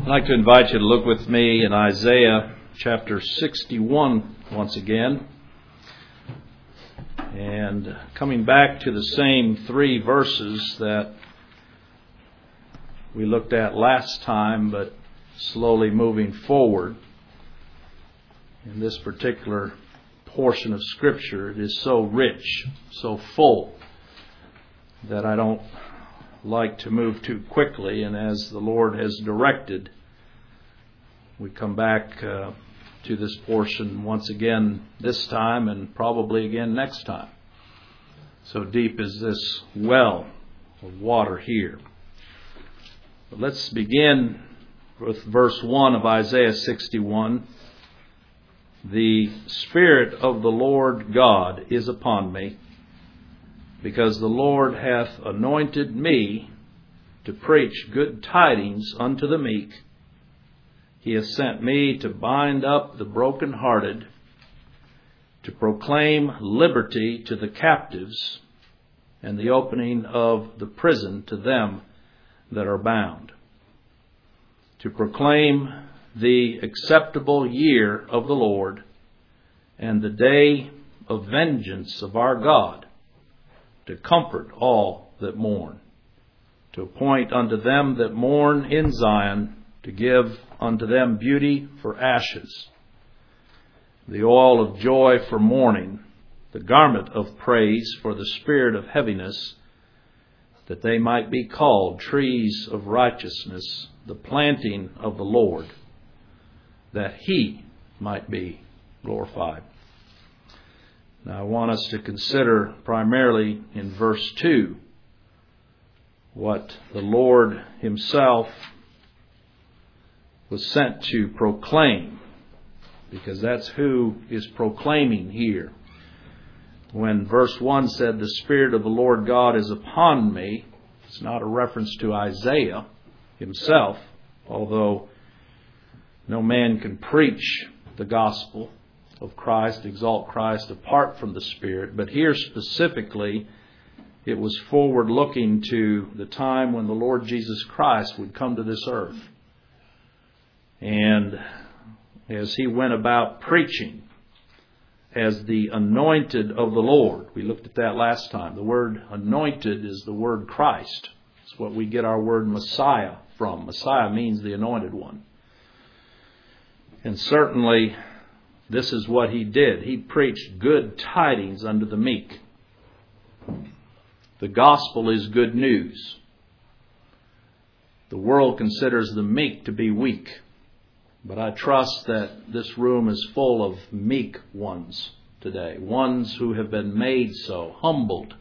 I'd like to invite you to look with me in Isaiah chapter 61 once again. And coming back to the same three verses that we looked at last time, but slowly moving forward. In this particular portion of Scripture, it is so rich, so full, that I don't like to move too quickly, and as the Lord has directed, we come back to this portion once again this time and probably again next time. So deep is this well of water here. But let's begin with verse 1 of Isaiah 61. The Spirit of the Lord God is upon me, because the Lord hath anointed me to preach good tidings unto the meek. He hath sent me to bind up the brokenhearted, to proclaim liberty to the captives, and the opening of the prison to them that are bound, to proclaim the acceptable year of the Lord, and the day of vengeance of our God, to comfort all that mourn, to appoint unto them that mourn in Zion, to give unto them beauty for ashes, the oil of joy for mourning, the garment of praise for the spirit of heaviness, that they might be called trees of righteousness, the planting of the Lord, that He might be glorified. Now I want us to consider primarily in verse 2 what the Lord Himself was sent to proclaim, because that's who is proclaiming here. When verse 1 said, the Spirit of the Lord God is upon me, it's not a reference to Isaiah himself, although no man can preach the gospel of Christ, exalt Christ apart from the Spirit. But here specifically, it was forward looking to the time when the Lord Jesus Christ would come to this earth. And as He went about preaching as the anointed of the Lord, we looked at that last time. The word anointed is the word Christ. It's what we get our word Messiah from. Messiah means the anointed one. And certainly, this is what He did. He preached good tidings unto the meek. The gospel is good news. The world considers the meek to be weak. But I trust that this room is full of meek ones today. Ones who have been made so, humbled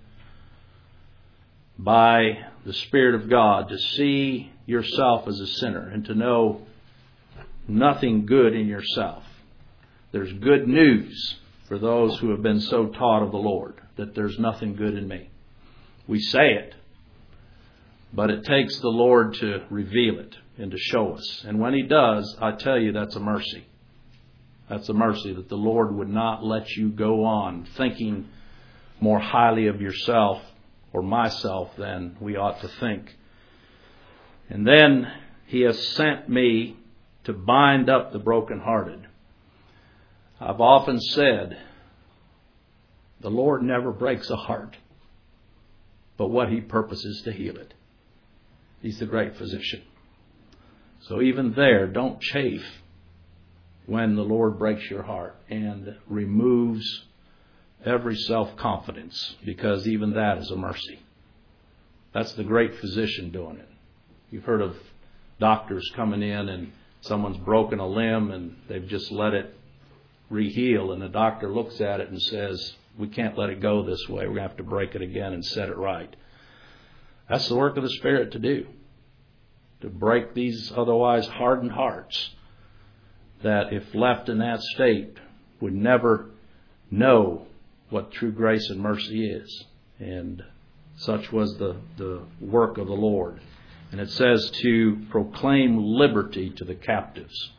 by the Spirit of God, to see yourself as a sinner and to know nothing good in yourself. There's good news for those who have been so taught of the Lord, that there's nothing good in me. We say it, but it takes the Lord to reveal it and to show us. And when He does, I tell you, that's a mercy. That's a mercy that the Lord would not let you go on thinking more highly of yourself or myself than we ought to think. And then He has sent me to bind up the brokenhearted. I've often said, the Lord never breaks a heart, but what He purposes to heal it. He's the great physician. So even there, don't chafe when the Lord breaks your heart and removes every self-confidence, because even that is a mercy. That's the great physician doing it. You've heard of doctors coming in and someone's broken a limb and they've just let it re-heal, and the doctor looks at it and says, we can't let it go this way. We're going to have to break it again and set it right. That's the work of the Spirit to do. To break these otherwise hardened hearts that, if left in that state, would never know what true grace and mercy is. And such was the work of the Lord. And it says to proclaim liberty to the captives.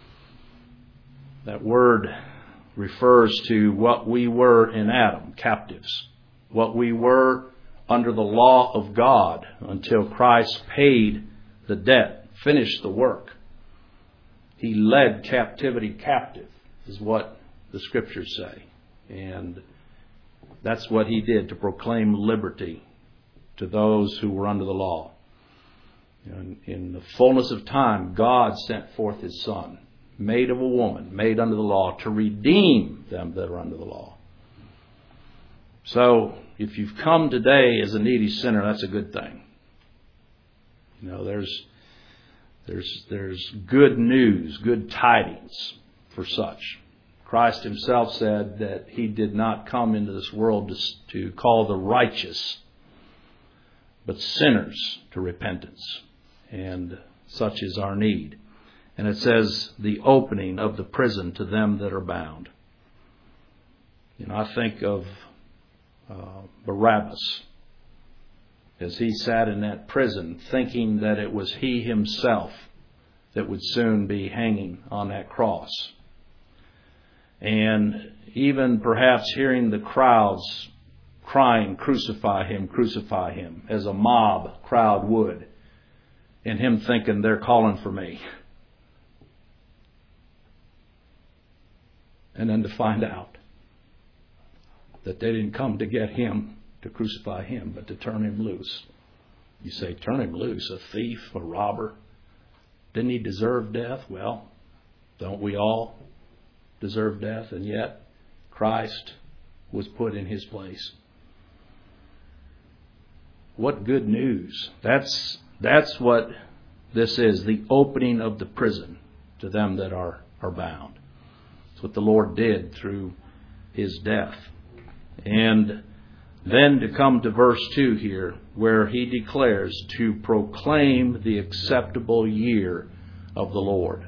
That word refers to what we were in Adam, captives. What we were under the law of God until Christ paid the debt, finished the work. He led captivity captive, is what the Scriptures say. And that's what He did, to proclaim liberty to those who were under the law. In the fullness of time, God sent forth His Son, made of a woman, made under the law, to redeem them that are under the law. So, if you've come today as a needy sinner, that's a good thing. There's good news, good tidings for such. Christ Himself said that He did not come into this world to call the righteous, but sinners to repentance. And such is our need. And it says, the opening of the prison to them that are bound. I think of Barabbas, as he sat in that prison thinking that it was he himself that would soon be hanging on that cross. And even perhaps hearing the crowds crying, crucify him, as a mob crowd would. And him thinking, they're calling for me. And then to find out that they didn't come to get him, to crucify him, but to turn him loose. You say, turn him loose? A thief, a robber? Didn't he deserve death? Well, don't we all deserve death? And yet, Christ was put in his place. What good news. That's what this is, the opening of the prison to them that are bound. It's what the Lord did through his death. And then to come to verse 2 here, where he declares to proclaim the acceptable year of the Lord.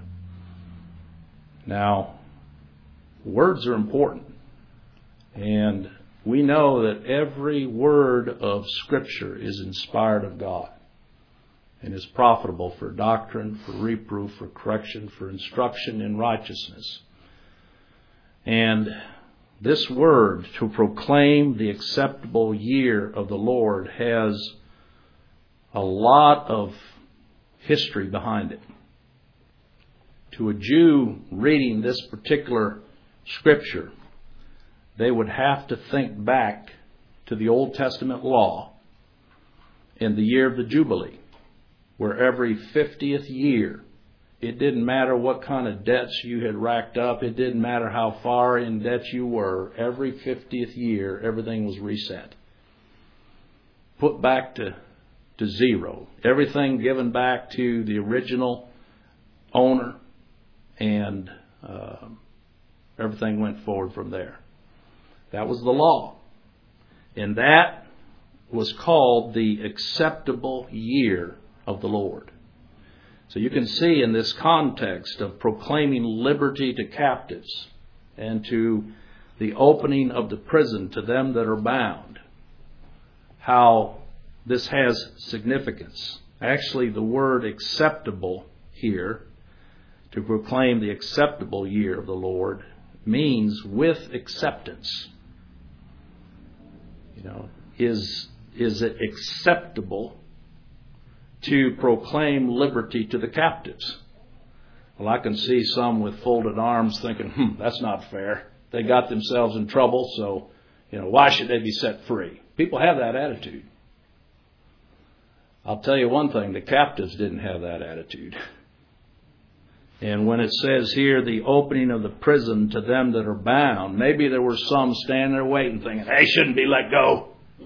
Now, words are important. And we know that every word of Scripture is inspired of God and is profitable for doctrine, for reproof, for correction, for instruction in righteousness. And this word, to proclaim the acceptable year of the Lord, has a lot of history behind it. To a Jew reading this particular Scripture, they would have to think back to the Old Testament law in the year of the Jubilee, where every 50th year, it didn't matter what kind of debts you had racked up, it didn't matter how far in debt you were, every 50th year, everything was reset. Put back to zero. Everything given back to the original owner, and everything went forward from there. That was the law. And that was called the acceptable year of the Lord. So you can see in this context of proclaiming liberty to captives and to the opening of the prison to them that are bound, how this has significance. Actually, the word acceptable here, to proclaim the acceptable year of the Lord, means with acceptance. Is it acceptable to proclaim liberty to the captives? Well, I can see some with folded arms thinking, that's not fair. They got themselves in trouble, so, why should they be set free? People have that attitude. I'll tell you one thing, the captives didn't have that attitude. And when it says here, the opening of the prison to them that are bound, maybe there were some standing there waiting thinking, they shouldn't be let go.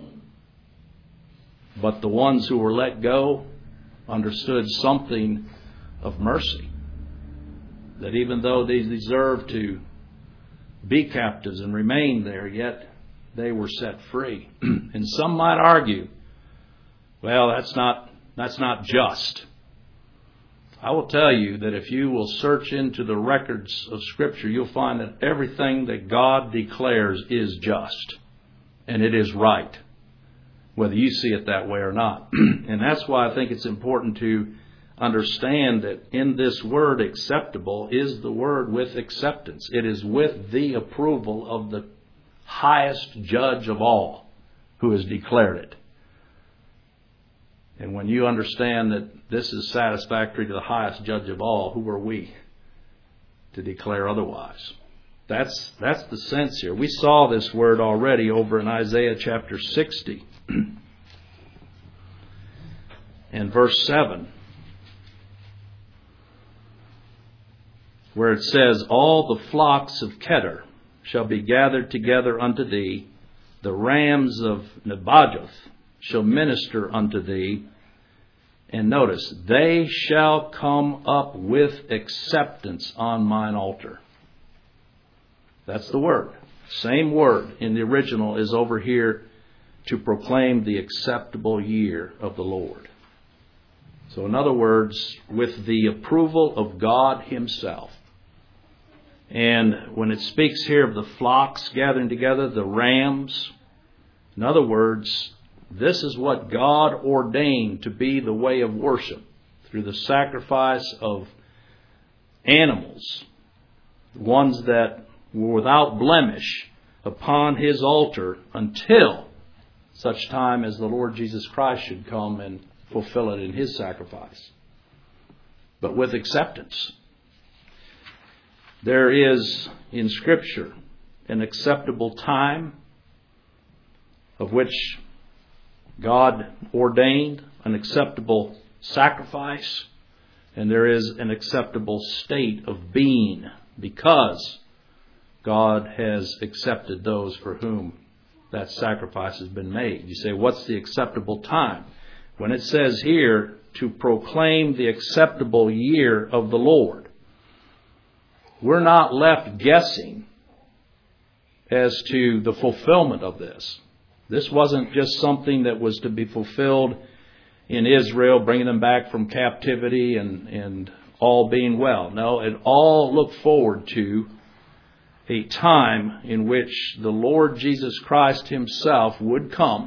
But the ones who were let go understood something of mercy. That even though they deserved to be captives and remain there, yet they were set free. And some might argue, well, that's not just. I will tell you that if you will search into the records of Scripture, you'll find that everything that God declares is just. And it is right, whether you see it that way or not. And that's why I think it's important to understand that in this word acceptable is the word with acceptance. It is with the approval of the highest judge of all who has declared it. And when you understand that this is satisfactory to the highest judge of all, who are we? to declare otherwise. That's the sense here. We saw this word already over in Isaiah chapter 60 and verse 7, where it says, "All the flocks of Kedar shall be gathered together unto thee, the rams of Nebajoth shall minister unto thee." And notice, "they shall come up with acceptance on mine altar." That's the word. Same word in the original is over here, to proclaim the acceptable year of the Lord. So in other words, with the approval of God Himself. And when it speaks here of the flocks gathering together, the rams, in other words, this is what God ordained to be the way of worship, through the sacrifice of animals, ones that were without blemish, upon His altar until such time as the Lord Jesus Christ should come and fulfill it in His sacrifice. But with acceptance. There is in Scripture an acceptable time of which God ordained, an acceptable sacrifice, and there is an acceptable state of being because God has accepted those for whom that sacrifice has been made. You say, what's the acceptable time? When it says here, to proclaim the acceptable year of the Lord, we're not left guessing as to the fulfillment of this. This wasn't just something that was to be fulfilled in Israel, bringing them back from captivity and all being well. No, it all looked forward to a time in which the Lord Jesus Christ Himself would come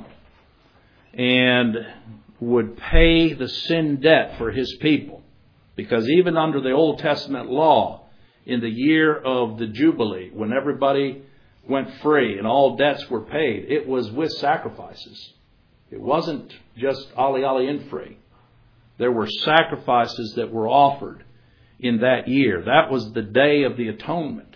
and would pay the sin debt for His people. Because even under the Old Testament law, in the year of the Jubilee, when everybody went free and all debts were paid, it was with sacrifices. It wasn't just ali in free. There were sacrifices that were offered in that year. That was the Day of the Atonement,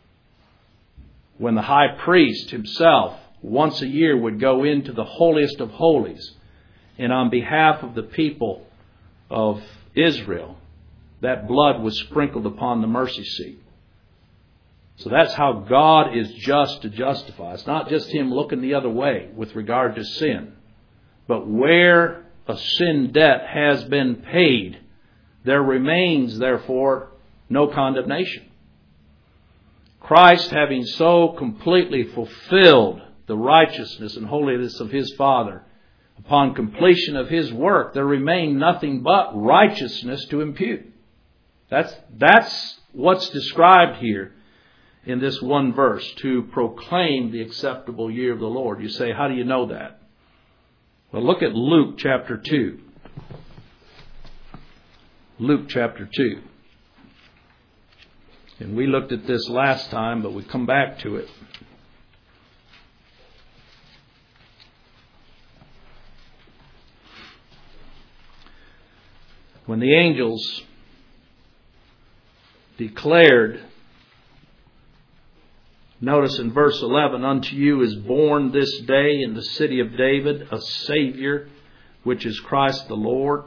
when the high priest himself once a year would go into the holiest of holies, and on behalf of the people of Israel, that blood was sprinkled upon the mercy seat. So that's how God is just to justify. It's not just Him looking the other way with regard to sin. But where a sin debt has been paid, there remains, therefore, no condemnation. Christ, having so completely fulfilled the righteousness and holiness of His Father, upon completion of His work, there remained nothing but righteousness to impute. That's what's described here in this one verse, to proclaim the acceptable year of the Lord. You say, how do you know that? Well, look at Luke chapter 2. Luke chapter 2. And we looked at this last time, but we come back to it. When the angels declared, notice in verse 11, "Unto you is born this day in the city of David a Savior, which is Christ the Lord."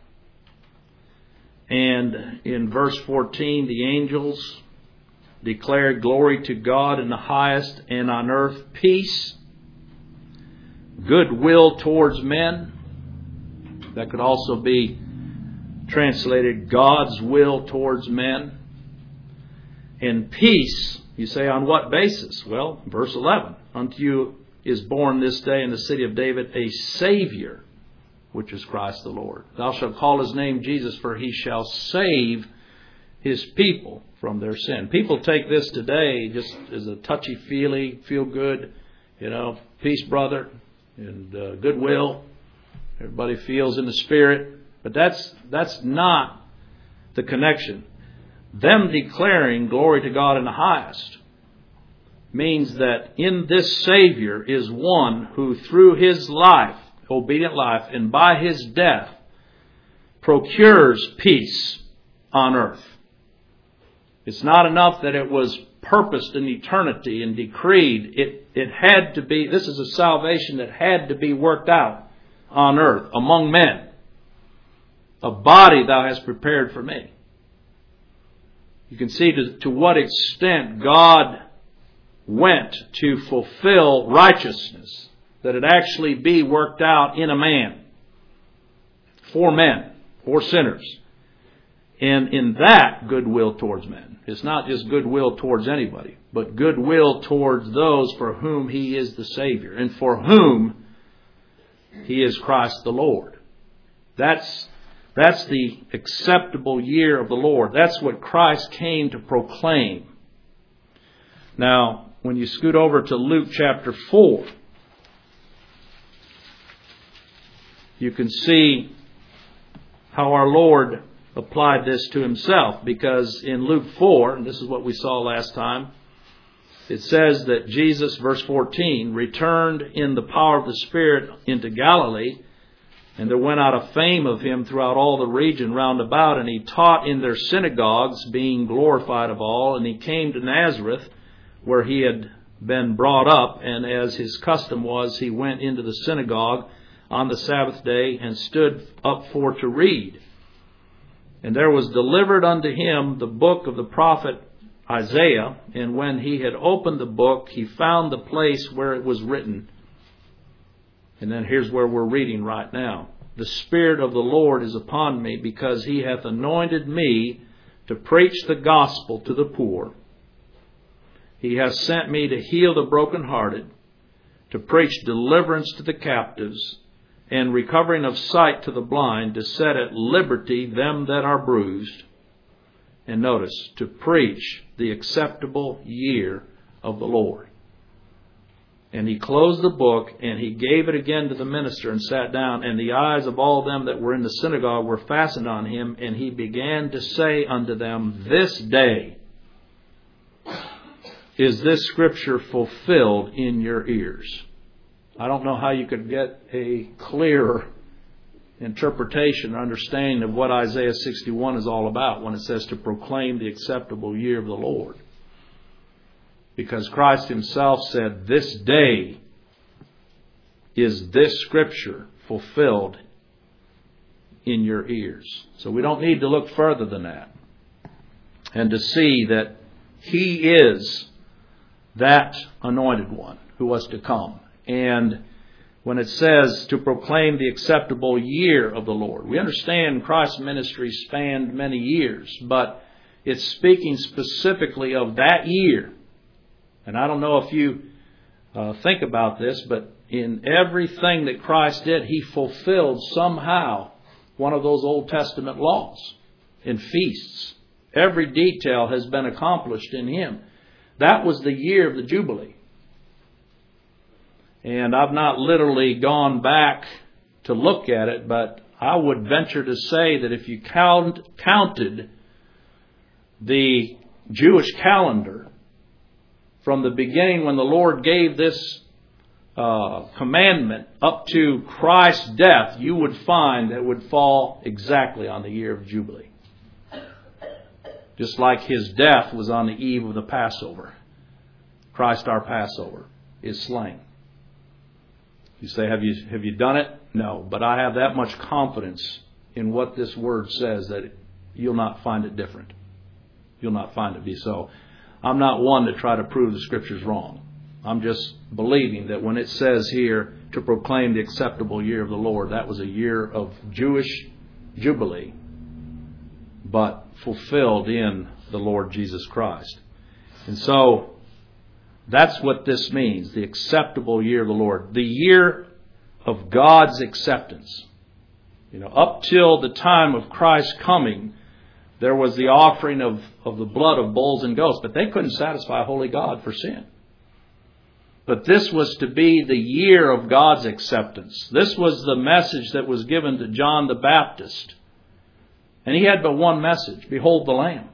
And in verse 14, the angels declared, "Glory to God in the highest, and on earth peace, goodwill towards men." That could also be translated God's will towards men. And peace, you say, on what basis? Well, verse 11, "Unto you is born this day in the city of David a Savior, which is Christ the Lord. Thou shalt call His name Jesus, for He shall save His people from their sin." People take this today just as a touchy-feely, feel-good, peace, brother, and goodwill. Everybody feels in the Spirit. But that's not the connection. Them declaring glory to God in the highest means that in this Savior is one who through His life, obedient life, and by His death procures peace on earth. It's not enough that it was purposed in eternity and decreed. It had to be, this is a salvation that had to be worked out on earth among men. A body thou hast prepared for me. You can see to what extent God went to fulfill righteousness, that it actually be worked out in a man, for men, for sinners. And in that, goodwill towards men. It's not just goodwill towards anybody, but goodwill towards those for whom He is the Savior and for whom He is Christ the Lord. That's the acceptable year of the Lord. That's what Christ came to proclaim. Now, when you scoot over to Luke chapter 4, you can see how our Lord applied this to Himself. Because in Luke 4, and this is what we saw last time, it says that Jesus, verse 14, returned in the power of the Spirit into Galilee, and there went out a fame of Him throughout all the region round about, and He taught in their synagogues, being glorified of all. And He came to Nazareth, where He had been brought up, and as His custom was, He went into the synagogue on the Sabbath day, and stood up for to read. And there was delivered unto Him the book of the prophet Isaiah, and when He had opened the book, He found the place where it was written. And then here's where we're reading right now. The Spirit of the Lord is upon me, because He hath anointed me to preach the gospel to the poor. He hath sent me to heal the brokenhearted, to preach deliverance to the captives, and recovering of sight to the blind, to set at liberty them that are bruised. And notice, to preach the acceptable year of the Lord. And He closed the book, and He gave it again to the minister, and sat down. And the eyes of all them that were in the synagogue were fastened on Him. And He began to say unto them, This day is this scripture fulfilled in your ears. I don't know how you could get a clearer interpretation or understanding of what Isaiah 61 is all about when it says to proclaim the acceptable year of the Lord. Because Christ Himself said, This day is this scripture fulfilled in your ears. So we don't need to look further than that. And to see that He is that anointed one who was to come. And when it says to proclaim the acceptable year of the Lord, we understand Christ's ministry spanned many years, but it's speaking specifically of that year. And I don't know if you think about this, but in everything that Christ did, He fulfilled somehow one of those Old Testament laws in feasts. Every detail has been accomplished in Him. That was the year of the Jubilee. And I've not literally gone back to look at it, but I would venture to say that if you counted the Jewish calendar from the beginning when the Lord gave this commandment up to Christ's death, you would find that it would fall exactly on the year of Jubilee. Just like His death was on the eve of the Passover. Christ our Passover is slain. You say, have you done it? No, but I have that much confidence in what this word says that you'll not find it different. You'll not find it be so. I'm not one to try to prove the Scriptures wrong. I'm just believing that when it says here to proclaim the acceptable year of the Lord, that was a year of Jewish Jubilee, but fulfilled in the Lord Jesus Christ. And so that's what this means, the acceptable year of the Lord. The year of God's acceptance. Up till the time of Christ's coming, there was the offering of the blood of bulls and goats, but they couldn't satisfy a holy God for sin. But this was to be the year of God's acceptance. This was the message that was given to John the Baptist. And he had but one message, behold the Lamb.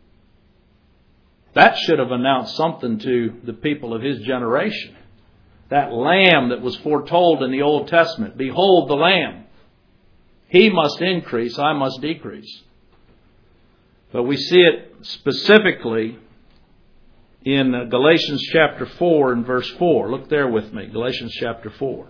That should have announced something to the people of his generation. That Lamb that was foretold in the Old Testament. Behold the Lamb. He must increase, I must decrease. But we see it specifically in Galatians chapter 4 and verse 4. Look there with me. Galatians chapter 4.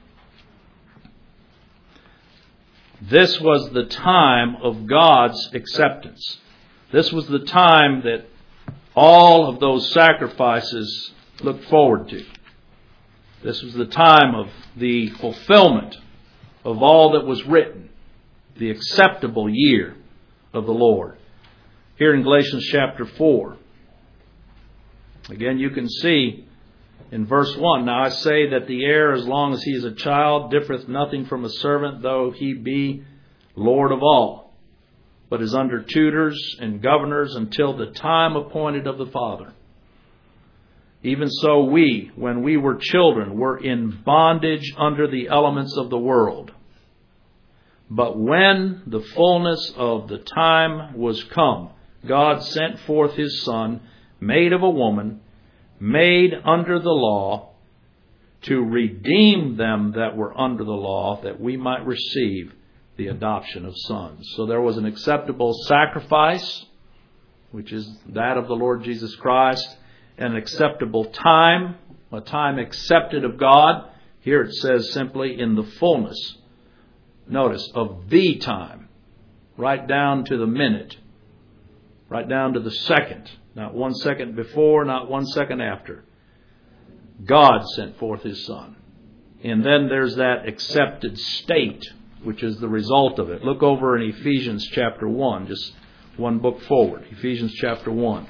This was the time of God's acceptance. This was the time that all of those sacrifices looked forward to. This was the time of the fulfillment of all that was written. The acceptable year of the Lord. Here in Galatians chapter 4. Again, you can see in verse 1, Now I say that the heir, as long as he is a child, differeth nothing from a servant, though he be Lord of all, but is under tutors and governors until the time appointed of the Father. Even so we, when we were children, were in bondage under the elements of the world. But when the fullness of the time was come, God sent forth His Son, made of a woman, made under the law, to redeem them that were under the law, that we might receive the adoption of sons. So there was an acceptable sacrifice, which is that of the Lord Jesus Christ, an acceptable time, a time accepted of God. Here it says simply in the fullness, notice, of the time, right down to the minute, right down to the second. Not 1 second before, not 1 second after. God sent forth His Son. And then there's that accepted state, which is the result of it. Look over in Ephesians chapter 1, just one book forward. Ephesians chapter 1.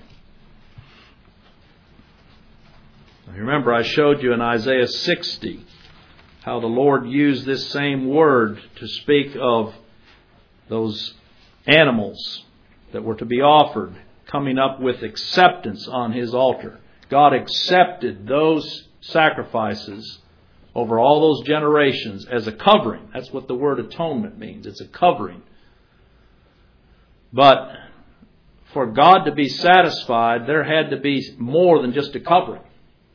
Now, remember, I showed you in Isaiah 60 how the Lord used this same word to speak of those animals that were to be offered, coming up with acceptance on His altar. God accepted those sacrifices over all those generations as a covering. That's what the word atonement means. It's a covering. But for God to be satisfied, there had to be more than just a covering.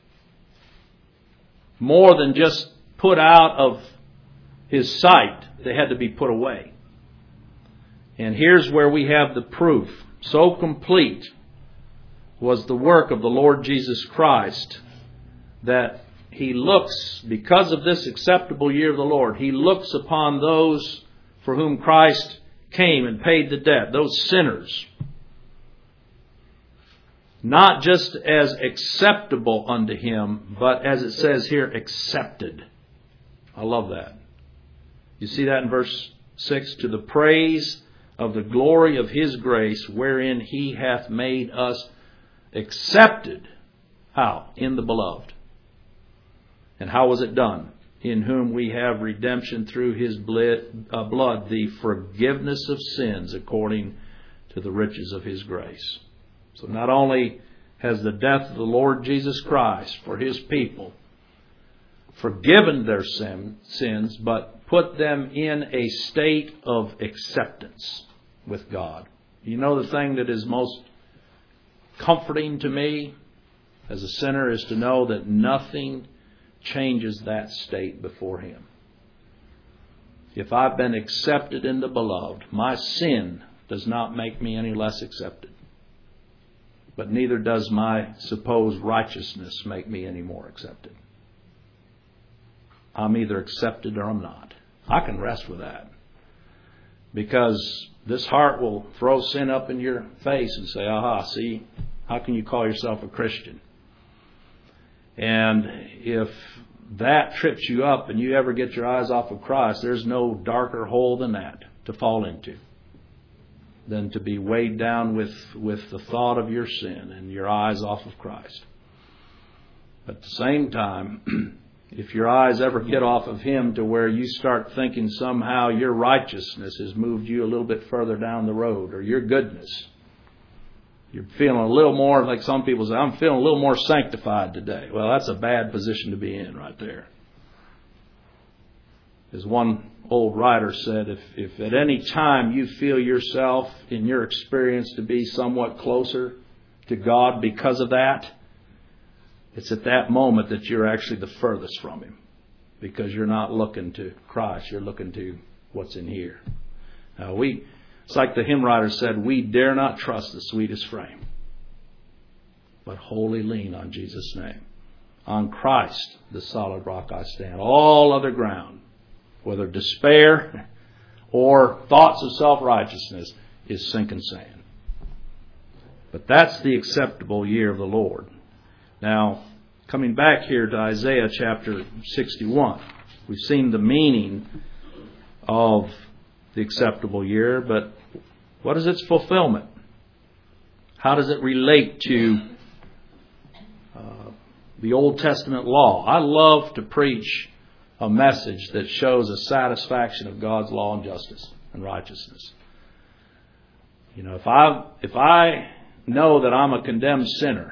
More than just put out of His sight. They had to be put away. And here's where we have the proof. So complete was the work of the Lord Jesus Christ that He looks, because of this acceptable year of the Lord, He looks upon those for whom Christ came and paid the debt, those sinners, not just as acceptable unto Him, but as it says here, accepted. I love that. You see that in verse 6? To the praise of the glory of His grace, wherein He hath made us accepted. How? In the Beloved. And how was it done? In whom we have redemption through His blood, the forgiveness of sins according to the riches of His grace. So not only has the death of the Lord Jesus Christ for His people forgiven their sins, but put them in a state of acceptance with God. You know, the thing that is most comforting to me as a sinner is to know that nothing changes that state before Him. If I've been accepted in the Beloved, my sin does not make me any less accepted. But neither does my supposed righteousness make me any more accepted. I'm either accepted or I'm not. I can rest with that. Because this heart will throw sin up in your face and say, aha, see, how can you call yourself a Christian? And if that trips you up and you ever get your eyes off of Christ, there's no darker hole than that to fall into, than to be weighed down with the thought of your sin and your eyes off of Christ. At the same time, if your eyes ever get off of Him to where you start thinking somehow your righteousness has moved you a little bit further down the road, or your goodness, you're feeling a little more, like some people say, I'm feeling a little more sanctified today. Well, that's a bad position to be in right there. As one old writer said, if at any time you feel yourself in your experience to be somewhat closer to God because of that, it's at that moment that you're actually the furthest from Him, because you're not looking to Christ, you're looking to what's in here. Now, we It's like the hymn writer said, we dare not trust the sweetest frame, but wholly lean on Jesus' name. On Christ, the solid rock I stand. All other ground, whether despair or thoughts of self-righteousness, is sinking sand. But that's the acceptable year of the Lord. Now, coming back here to Isaiah chapter 61, we've seen the meaning of the acceptable year, but what is its fulfillment? How does it relate to the Old Testament law? I love to preach a message that shows a satisfaction of God's law and justice and righteousness. You know, if I know that I'm a condemned sinner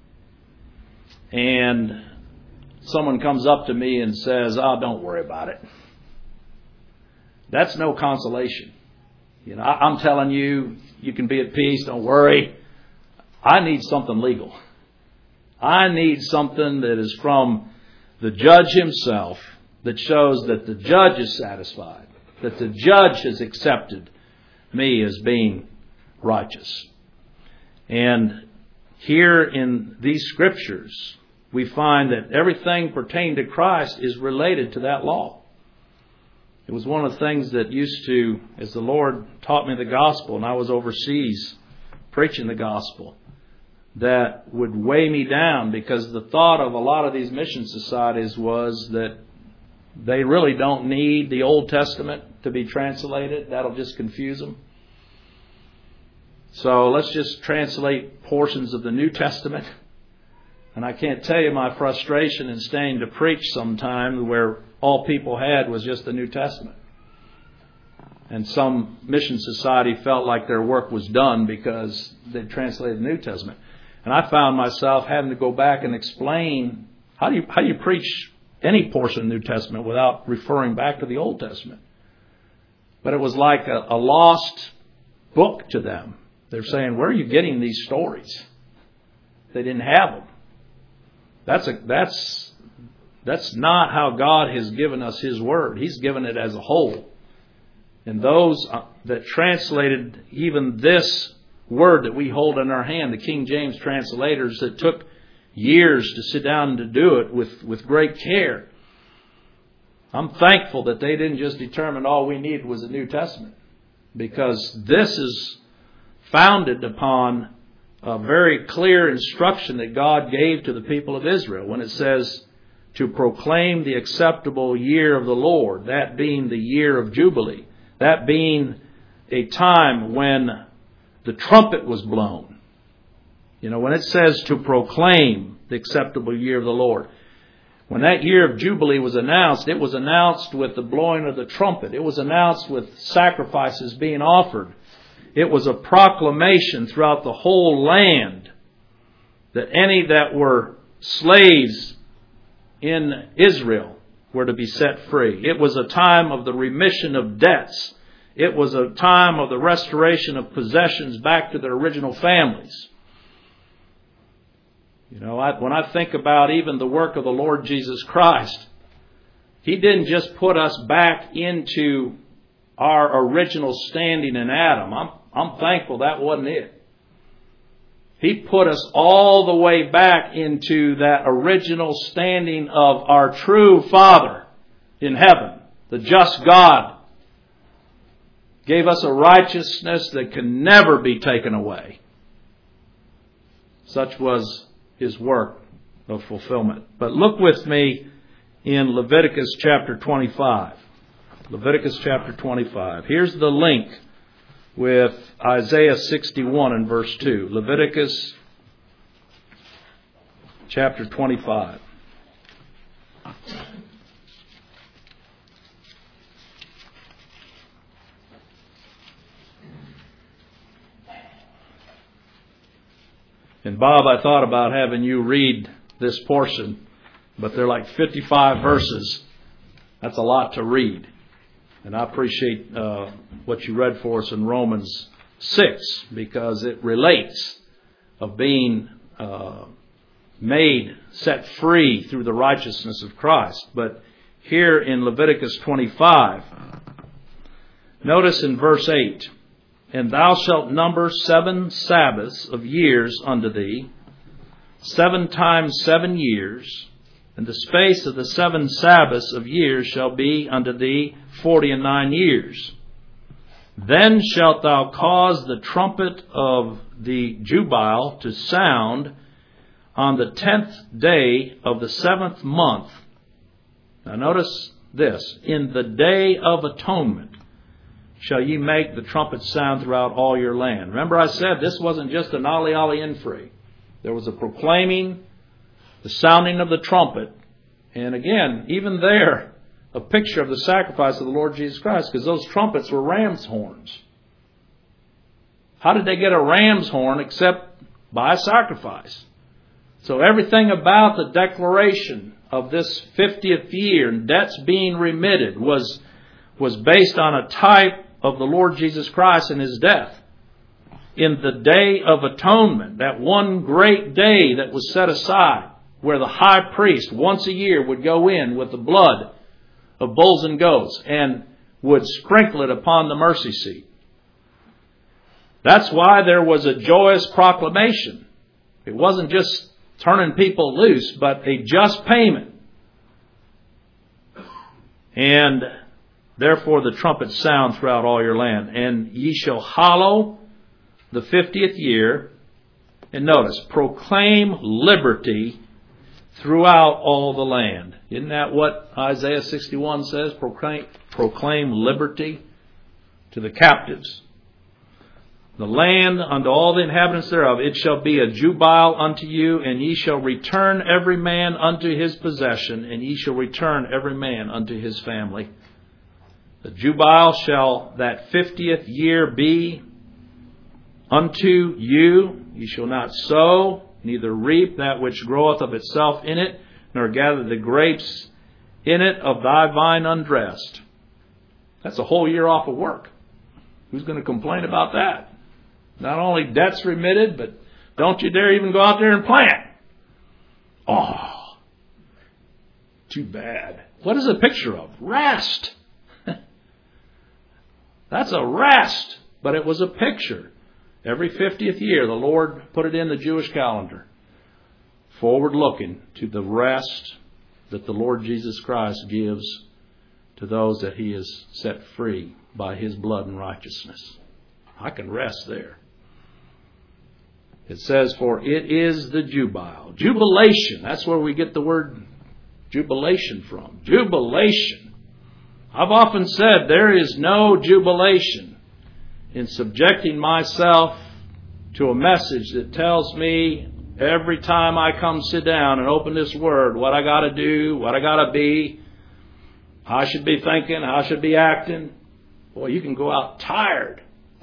and someone comes up to me and says, "Oh, don't worry about it," that's no consolation. You know, I'm telling you, you can be at peace, don't worry. I need something legal. I need something that is from the judge himself that shows that the judge is satisfied, that the judge has accepted me as being righteous. And here in these scriptures, we find that everything pertaining to Christ is related to that law. It was one of the things that used to, as the Lord taught me the gospel, and I was overseas preaching the gospel, that would weigh me down, because the thought of a lot of these mission societies was that they really don't need the Old Testament to be translated. That'll just confuse them. So let's just translate portions of the New Testament. And I can't tell you my frustration in staying to preach sometime where all people had was just the New Testament. And some mission society felt like their work was done because they translated the New Testament. And I found myself having to go back and explain how do you preach any portion of the New Testament without referring back to the Old Testament. But it was like a lost book to them. They're saying, "Where are you getting these stories?" They didn't have them. That's not how God has given us His Word. He's given it as a whole. And those that translated even this word that we hold in our hand, the King James translators, that took years to sit down and to do it with great care. I'm thankful that they didn't just determine all we needed was the New Testament, because this is founded upon a very clear instruction that God gave to the people of Israel when it says to proclaim the acceptable year of the Lord, that being the year of Jubilee, that being a time when the trumpet was blown. You know, when it says to proclaim the acceptable year of the Lord, when that year of Jubilee was announced, it was announced with the blowing of the trumpet. It was announced with sacrifices being offered. It was a proclamation throughout the whole land that any that were slaves in Israel were to be set free. It was a time of the remission of debts. It was a time of the restoration of possessions back to their original families. You know, when I think about even the work of the Lord Jesus Christ, He didn't just put us back into our original standing in Adam. I'm thankful that wasn't it. He put us all the way back into that original standing of our true Father in heaven, the just God. Gave us a righteousness that can never be taken away. Such was His work of fulfillment. But look with me in Leviticus chapter 25. Leviticus chapter 25. Here's the link with Isaiah 61 and verse 2. Leviticus chapter 25. And Bob, I thought about having you read this portion, but they're like 55 verses. That's a lot to read. And I appreciate what you read for us in Romans 6, because it relates of being made, set free through the righteousness of Christ. But here in Leviticus 25, notice in verse 8, And thou shalt number 7 Sabbaths of years unto thee, 7 times 7 years, and the space of the 7 Sabbaths of years shall be unto thee 49 years. Then shalt thou cause the trumpet of the Jubile to sound on the 10th day of the 7th month. Now notice this, in the day of atonement shall ye make the trumpet sound throughout all your land. Remember I said this wasn't just an Ali Ali Infri. There was a proclaiming, the sounding of the trumpet. And again, even there, a picture of the sacrifice of the Lord Jesus Christ, because those trumpets were ram's horns. How did they get a ram's horn except by a sacrifice? So everything about the declaration of this 50th year and debts being remitted was based on a type of the Lord Jesus Christ and His death. In the Day of Atonement, that one great day that was set aside, where the high priest once a year would go in with the blood of bulls and goats and would sprinkle it upon the mercy seat. That's why there was a joyous proclamation. It wasn't just turning people loose, but a just payment. And therefore the trumpets sound throughout all your land. And ye shall hallow the 50th year. And notice, proclaim liberty throughout all the land. Isn't that what Isaiah 61 says? Proclaim liberty to the captives. The land unto all the inhabitants thereof, it shall be a jubile unto you, and ye shall return every man unto his possession, and ye shall return every man unto his family. The jubile shall that 50th year be unto you. Ye shall not sow, neither reap that which groweth of itself in it, nor gather the grapes in it of thy vine undressed. That's a whole year off of work. Who's going to complain about that? Not only debts remitted, but don't you dare even go out there and plant. Oh, too bad. What is it a picture of? Rest. That's a rest. But it was a picture. Every 50th year, the Lord put it in the Jewish calendar. Forward looking to the rest that the Lord Jesus Christ gives to those that He has set free by His blood and righteousness. I can rest there. It says, for it is the jubile. Jubilation. That's where we get the word jubilation from. Jubilation. I've often said there is no jubilation in subjecting myself to a message that tells me every time I come sit down and open this word, what I got to do, what I got to be, how I should be thinking, how I should be acting. Boy, you can go out tired.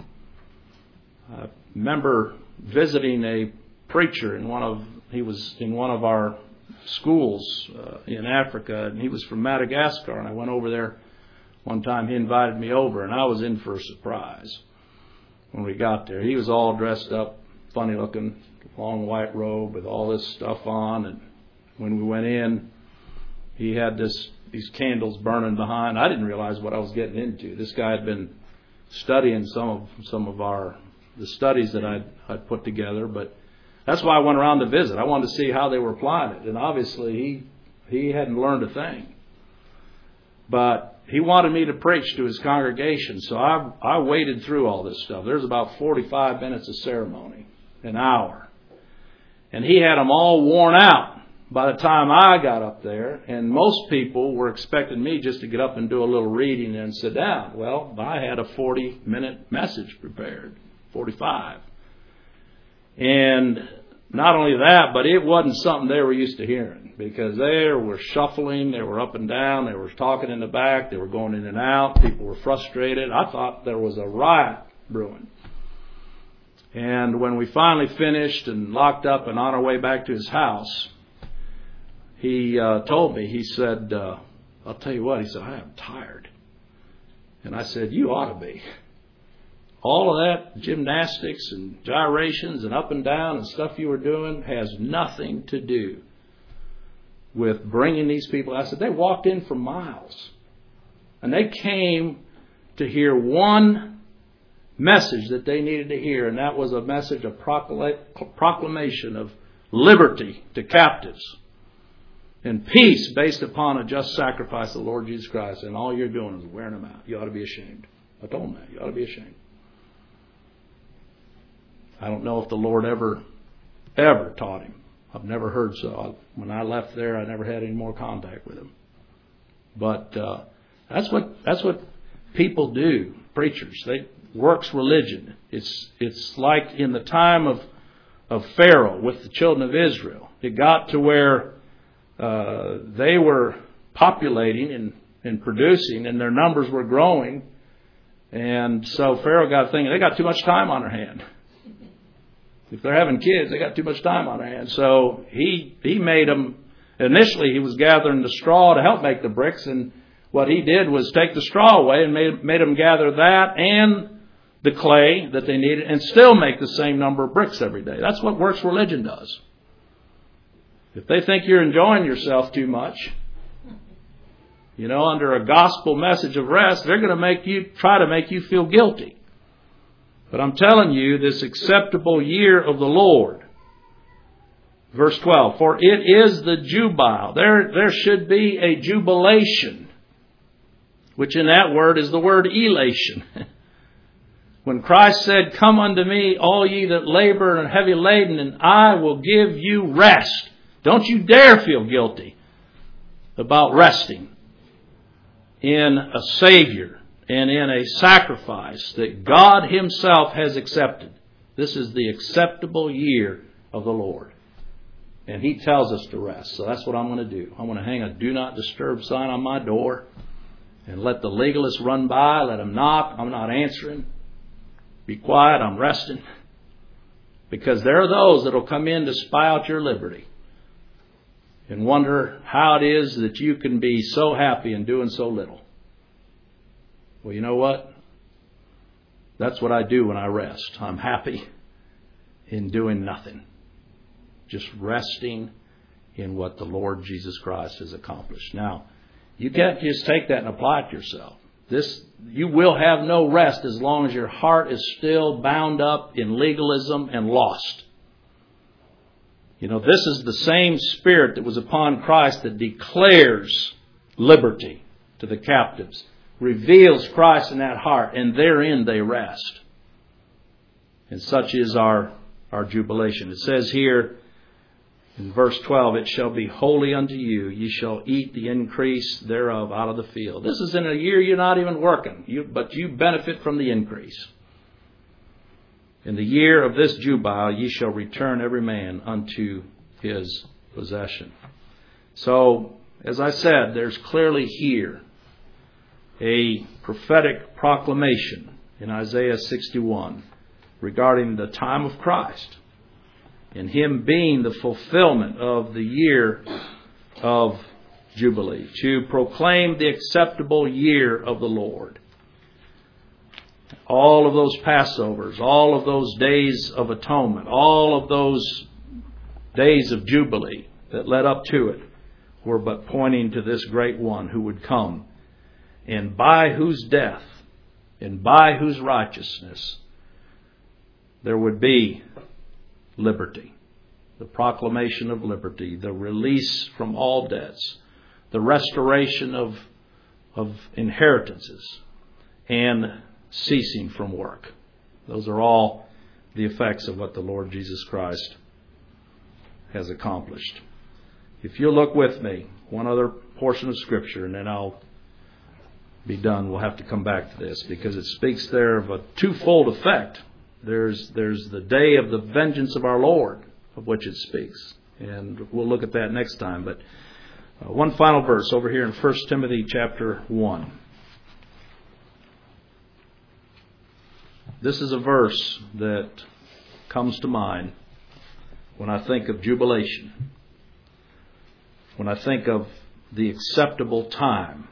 I remember visiting a preacher he was in one of our schools in Africa, and he was from Madagascar, and I went over there one time. He invited me over, and I was in for a surprise when we got there. He was all dressed up, funny looking, long white robe with all this stuff on, and when we went in, he had these candles burning behind. I didn't realize what I was getting into. This guy had been studying some of the studies that I'd put together, but that's why I went around to visit. I wanted to see how they were applying it, and obviously he hadn't learned a thing. But he wanted me to preach to his congregation, so I waded through all this stuff. There's about 45 minutes of ceremony, an hour. And he had them all worn out by the time I got up there, and most people were expecting me just to get up and do a little reading and sit down. Well, I had a 40-minute message prepared, 45. And not only that, but it wasn't something they were used to hearing, because they were shuffling, they were up and down, they were talking in the back, they were going in and out, people were frustrated. I thought there was a riot brewing. And when we finally finished and locked up and on our way back to his house, he told me, he said, I'll tell you what, he said, I am tired. And I said, you ought to be. All of that gymnastics and gyrations and up and down and stuff you were doing has nothing to do with bringing these people. I said, they walked in for miles. And they came to hear one message that they needed to hear, and that was a message of proclamation of liberty to captives and peace based upon a just sacrifice of the Lord Jesus Christ. And all you're doing is wearing them out. You ought to be ashamed. I told him that. You ought to be ashamed. I don't know if the Lord ever taught him. I've never heard so. When I left there, I never had any more contact with him. But that's what people do, preachers. They works religion. It's like in the time of Pharaoh with the children of Israel. It got to where they were populating and producing, and their numbers were growing. And so Pharaoh got thinking, they got too much time on their hand. If they're having kids, they got too much time on their hands. So he made them, initially he was gathering the straw to help make the bricks, and what he did was take the straw away and made them gather that and the clay that they needed and still make the same number of bricks every day. That's what works religion does. If they think you're enjoying yourself too much, under a gospel message of rest, they're going to try to make you feel guilty. But I'm telling you, this acceptable year of the Lord. Verse 12, for it is the Jubile. There should be a jubilation, which in that word is the word elation. When Christ said, come unto me, all ye that labor and are heavy laden, and I will give you rest. Don't you dare feel guilty about resting in a Savior and in a sacrifice that God Himself has accepted. This is the acceptable year of the Lord. And He tells us to rest. So that's what I'm going to do. I'm going to hang a do not disturb sign on my door and let the legalists run by, let them knock. I'm not answering. Be quiet, I'm resting. Because there are those that will come in to spy out your liberty and wonder how it is that you can be so happy in doing so little. Well, you know what? That's what I do when I rest. I'm happy in doing nothing. Just resting in what the Lord Jesus Christ has accomplished. Now, you can't just take that and apply it to yourself. You will have no rest as long as your heart is still bound up in legalism and lost. This is the same Spirit that was upon Christ that declares liberty to the captives, reveals Christ in that heart, and therein they rest. And such is our jubilation. It says here in verse 12, it shall be holy unto you. Ye shall eat the increase thereof out of the field. This is in a year you're not even working, but you benefit from the increase. In the year of this Jubile, ye shall return every man unto his possession. So, as I said, there's clearly here a prophetic proclamation in Isaiah 61 regarding the time of Christ and Him being the fulfillment of the year of Jubilee, to proclaim the acceptable year of the Lord. All of those Passovers, all of those days of atonement, all of those days of Jubilee that led up to it were but pointing to this great one who would come, and by whose death and by whose righteousness there would be liberty, the proclamation of liberty, the release from all debts, the restoration of inheritances, and ceasing from work. Those are all the effects of what the Lord Jesus Christ has accomplished. If you'll look with me, one other portion of Scripture, and then I'll be done. We'll have to come back to this because it speaks there of a twofold effect. There's the day of the vengeance of our Lord, of which it speaks. And we'll look at that next time. But one final verse over here in 1 Timothy chapter 1. This is a verse that comes to mind when I think of jubilation, when I think of the acceptable time,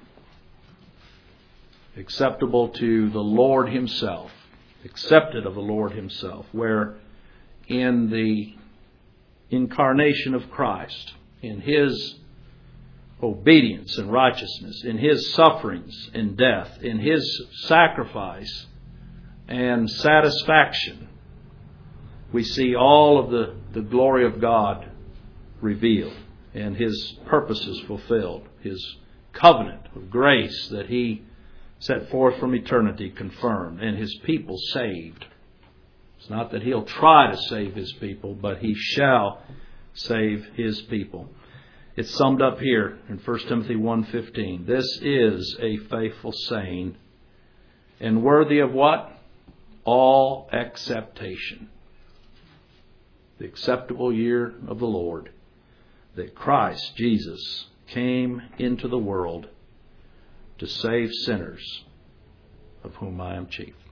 acceptable to the Lord Himself, accepted of the Lord Himself, where in the incarnation of Christ, in His obedience and righteousness, in His sufferings and death, in His sacrifice and satisfaction. We see all of the glory of God revealed and His purposes fulfilled. His covenant of grace that He set forth from eternity confirmed, and His people saved. It's not that He'll try to save His people, but He shall save His people. It's summed up here in 1 Timothy 1:15. This is a faithful saying, and worthy of what? All acceptation. The acceptable year of the Lord, that Christ Jesus came into the world to save sinners, of whom I am chief.